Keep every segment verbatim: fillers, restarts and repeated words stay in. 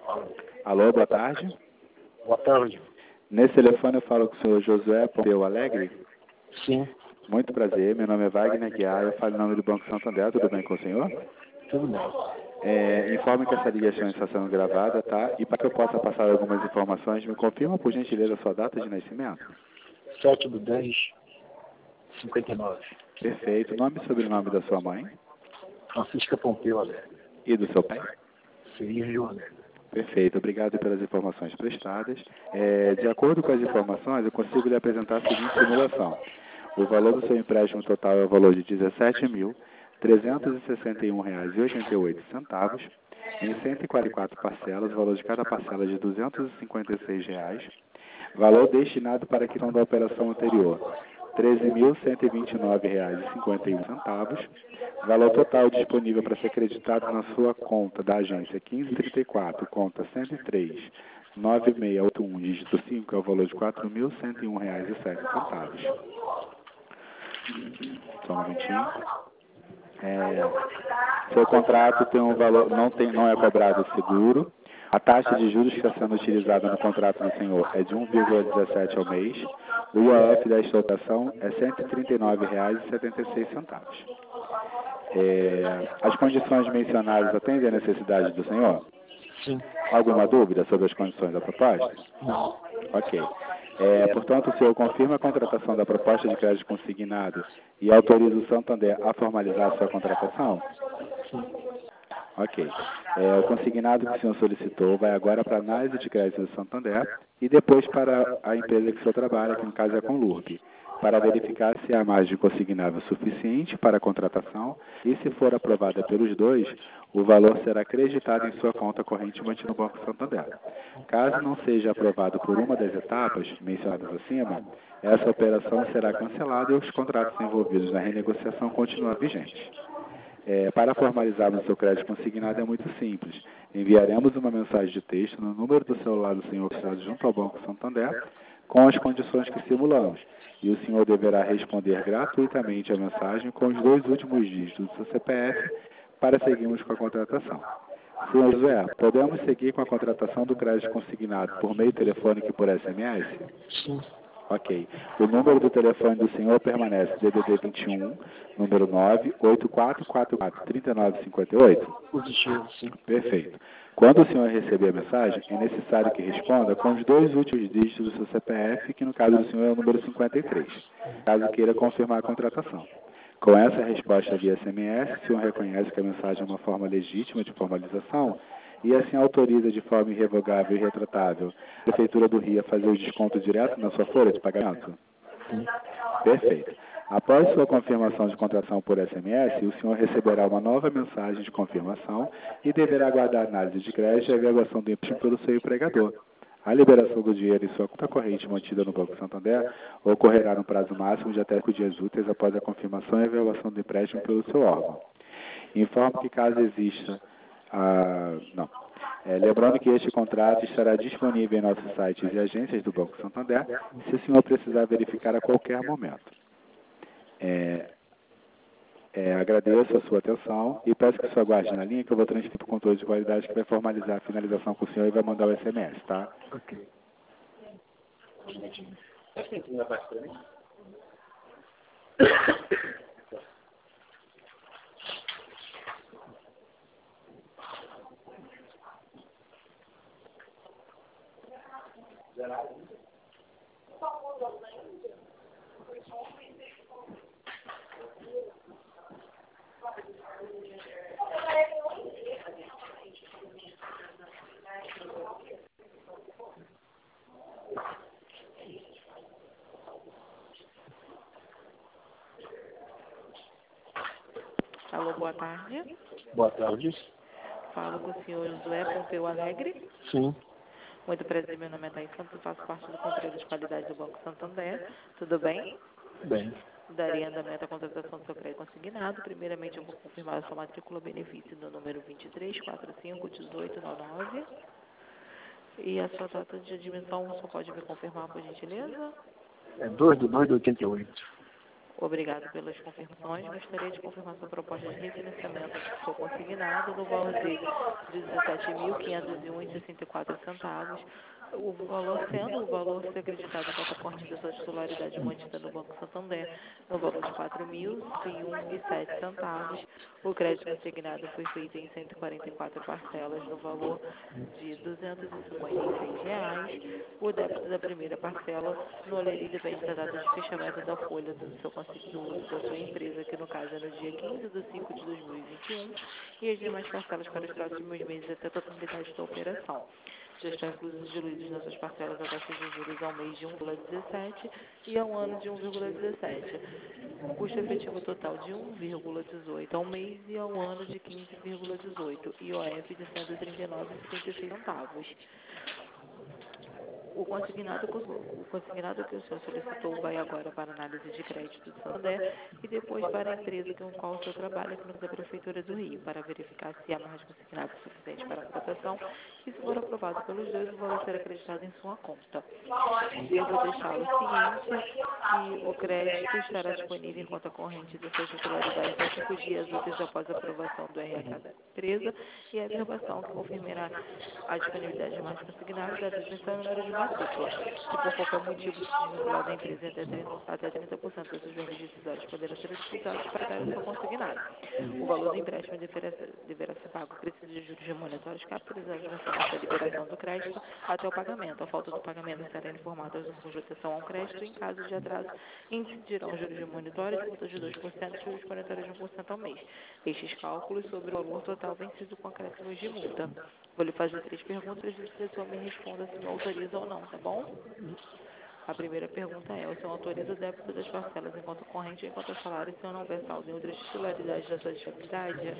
Alô, boa tarde. Boa tarde. Nesse telefone eu falo com o senhor Josué Pompeu Alegre. Sim, Muito prazer, meu nome é Wagner Guiar, eu falo em nome do Banco Santander, tudo bem com o senhor? tudo bem. É, informe que essa ligação está sendo gravada, tá? E para que eu possa passar algumas informações, me confirma por gentileza a sua data de nascimento? sete do dez, cinquenta e nove. Perfeito. Nome e sobrenome da sua mãe? Francisca Pompeu Alegre. E do seu pai? Silvio Alegre. Perfeito, obrigado pelas informações prestadas. É, de acordo com as informações, eu consigo lhe apresentar a seguinte simulação. O valor do seu empréstimo total é o valor de dezessete mil trezentos e sessenta e um reais e oitenta e oito centavos, em cento e quarenta e quatro parcelas, o valor de cada parcela é de duzentos e cinquenta e seis reais, valor destinado para a quitação da operação anterior, treze mil cento e vinte e nove reais e cinquenta e um centavos, valor total disponível para ser acreditado na sua conta da agência quinze trinta e quatro, conta cento e três, nove seis oito um, dígito cinco, é o valor de quatro mil cento e um reais e sete centavos. Só um momentinho. É, seu contrato tem um valor, não, tem, não é cobrado seguro. A taxa de juros que está sendo utilizada no contrato do senhor é de um vírgula dezessete ao mês. O I O F desta operação é cento e trinta e nove reais e setenta e seis centavos. É, as condições mencionadas atendem à necessidade do senhor? Sim. Alguma dúvida sobre as condições da proposta? Não. Ok. É, portanto, o senhor confirma a contratação da proposta de crédito consignado e autoriza o Santander a formalizar a sua contratação? Sim. Ok. É, o consignado que o senhor solicitou vai agora para a análise de crédito do Santander e depois para a empresa que o senhor trabalha, que no caso é a Conlurb, para verificar se há margem consignável suficiente para a contratação e, se for aprovada pelos dois, o valor será acreditado em sua conta corrente mantida no Banco Santander. Caso não seja aprovado por uma das etapas mencionadas acima, essa operação será cancelada e os contratos envolvidos na renegociação continuam vigentes. É, para formalizarmos o seu crédito consignado é muito simples. Enviaremos uma mensagem de texto no número do celular do senhor registrado junto ao Banco Santander com as condições que simulamos. E o senhor deverá responder gratuitamente a mensagem com os dois últimos dígitos do seu C P F para seguirmos com a contratação. Senhor José, podemos seguir com a contratação do crédito consignado por meio telefônico e por S M S? Sim. Ok. O número do telefone do senhor permanece D D D vinte e um, número nove oito quatro quatro quatro, três nove cinco oito? Positivo, sim. Perfeito. Quando o senhor receber a mensagem, é necessário que responda com os dois últimos dígitos do seu C P F, que no caso do senhor é o número cinquenta e três, caso queira confirmar a contratação. Com essa resposta via S M S, o senhor reconhece que a mensagem é uma forma legítima de formalização e assim autoriza de forma irrevogável e retratável a Prefeitura do Rio a fazer o desconto direto na sua folha de pagamento? Sim. Perfeito. Após sua confirmação de contratação por S M S, o senhor receberá uma nova mensagem de confirmação e deverá aguardar a análise de crédito e a avaliação do empréstimo pelo seu empregador. A liberação do dinheiro em sua conta corrente mantida no Banco Santander ocorrerá no prazo máximo de até cinco dias úteis após a confirmação e avaliação do empréstimo pelo seu órgão. Informo que caso exista... Ah, não. É, lembrando que este contrato estará disponível em nossos sites e agências do Banco Santander, se o senhor precisar verificar a qualquer momento. É, é, agradeço a sua atenção e peço que o senhor aguarde na linha que eu vou transferir para o controle de qualidade que vai formalizar a finalização com o senhor e vai mandar o S M S, tá? Ok. Alô, boa tarde. Boa tarde. Falo com o senhor Josué Pompeu Alegre. Sim. Muito prazer, meu nome é Thaís Santos, faço parte do controle de qualidade do Banco Santander. Tudo bem? Bem. Daria andamento à contratação do seu crédito consignado. Primeiramente, eu vou confirmar a sua matrícula benefício no número vinte e três, quarenta e cinco, dezoito, noventa e nove. E a sua data de admissão, você pode me confirmar, por gentileza? É dois de dois de oitenta e oito. Obrigado pelas confirmações. Gostaria de confirmar sua proposta de refinanciamento do seu consignado no valor de dezessete mil quinhentos e um reais e sessenta e quatro centavos. O valor sendo o valor ser acreditado em conta corrente da sua titularidade mantida no Banco Santander, no valor de quatro mil e um reais e sete centavos. O crédito consignado foi feito em cento e quarenta e quatro parcelas no valor de duzentos e cinquenta e três reais. O débito da primeira parcela no Olerê depende da data de fechamento da folha do seu, consi- do, da sua empresa, que no caso é no dia quinze de cinco de dois mil e vinte e um, e as demais parcelas para os próximos meses até a totalidade da operação. Já estão inclusos diluídos nessas parcelas a taxa de juros ao mês de um vírgula dezessete e ao ano de um vírgula dezessete. Custo efetivo total de um vírgula dezoito ao mês e ao ano de quinze vírgula dezoito. I O F de cento e trinta e nove vírgula setenta e seis centavos. O consignado, o consignado que o senhor solicitou vai agora para análise de crédito do Santander e depois para a empresa com a qual o senhor trabalha, que no caso é a Prefeitura do Rio, para verificar se há mais consignado suficiente para a contratação e, se for aprovado pelos dois, o valor será acreditado em sua conta. Devo deixá-lo ciente que o crédito estará disponível em conta corrente da sua titularidade até cinco dias úteis após a aprovação do R H da empresa e a averbação que confirmará a disponibilidade de mais consignado, data de emissão e número de matrícula. Se por qualquer motivo se desvincular da empresa, até trinta, até trinta por cento das suas vendas decisórias poderão ser utilizados para pagar o seu consignado. O valor do empréstimo deverá, deverá ser pago acrescido de juros remuneratórios capitalizados no semestre da liberação do crédito até o pagamento. A falta do pagamento será informada aos órgãos de proteção ao crédito. Em caso de atraso, incidirão juros remuneratórios, multa de dois por cento e juros monetários de um por cento ao mês. Estes cálculos sobre o valor total vencido com acréscimos de multa. Vou lhe fazer três perguntas e o senhor me responda se me autoriza ou não, tá bom? A primeira pergunta é: o senhor autoriza o débito das parcelas em conta corrente ou em conta salário se não houver saldo em outras titularidades da sua atividade?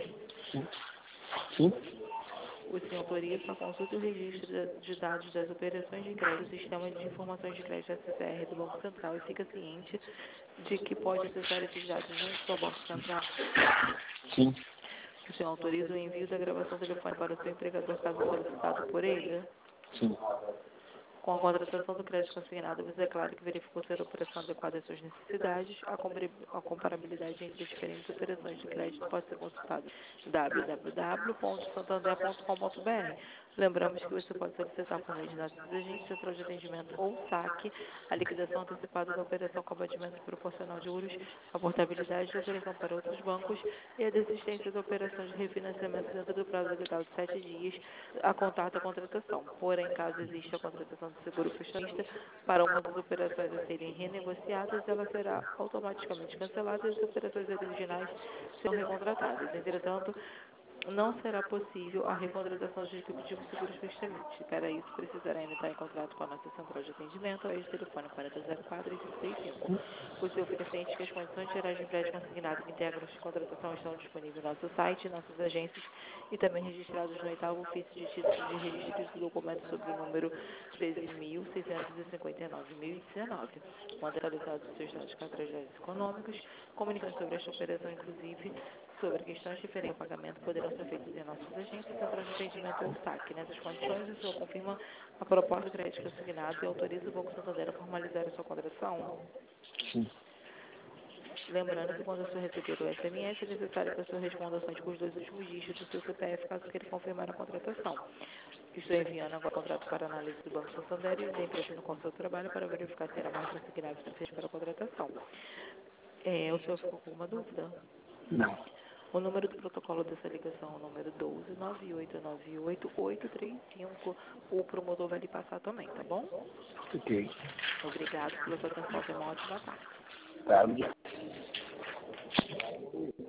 Sim. O senhor autoriza a consulta e o registro de dados das operações de crédito do Sistema de Informações de Crédito S C R do Banco Central e fica ciente de que pode acessar esses dados junto ao Banco Central? Sim. O senhor autoriza o envio da gravação telefônica para o seu empregador caso solicitado por ele? Sim. Com a contratação do crédito consignado, você declara que verificou ser a operação adequada às suas necessidades. A, a comparabilidade entre as diferentes operações de crédito pode ser consultada em w w w ponto santander ponto com ponto b r. Lembramos que você pode solicitar por meio de nossos agentes, central de atendimento ou saque, a liquidação antecipada da operação com abatimento proporcional de juros, a portabilidade de operação para outros bancos e a desistência da operação de refinanciamento dentro do prazo legal de sete dias a contar da contratação. Porém, caso exista a contratação de seguro fechamista para uma das operações a serem renegociadas, ela será automaticamente cancelada e as operações originais serão recontratadas. Entretanto, não será possível a recontratação de tipo de seguros fechamento. Para isso, precisará entrar em contato com a nossa central de atendimento através do telefone quarenta zero quatro, cinco seis cinco. O senhor fica ciente que as condições gerais de empréstimo consignado que integram de contratação estão disponíveis no nosso site, em nossas agências e também registrados no oitavo ofício de título de registro do documento sobre o número treze mil seiscentos e cinquenta e nove mil e dezenove. Quando atualizados os seus dados cadastrais econômicos, comunicações sobre esta operação, inclusive sobre questões referentes ao pagamento, poderão ser feitas em nossas agências, central de atendimento ou saque. Nessas condições, o senhor confirma a proposta de crédito consignado e autoriza o Banco Santander a formalizar a sua contratação? Sim. Lembrando que quando o senhor receber o S M S, é necessário que o senhor responda somente com os dois últimos dígitos do seu C P F, caso queira confirmar a contratação. Estou enviando agora o contrato para análise do Banco Santander e da empresa no qual o senhor trabalha para verificar se era mais consignado suficiente para a contratação. É, o senhor ficou com alguma dúvida? Não. O número do protocolo dessa ligação é o número doze nove oito nove oito oito três cinco. O promotor vai lhe passar também, tá bom? Ok. Obrigado pela sua atenção. Tenha uma ótima tarde. Tá.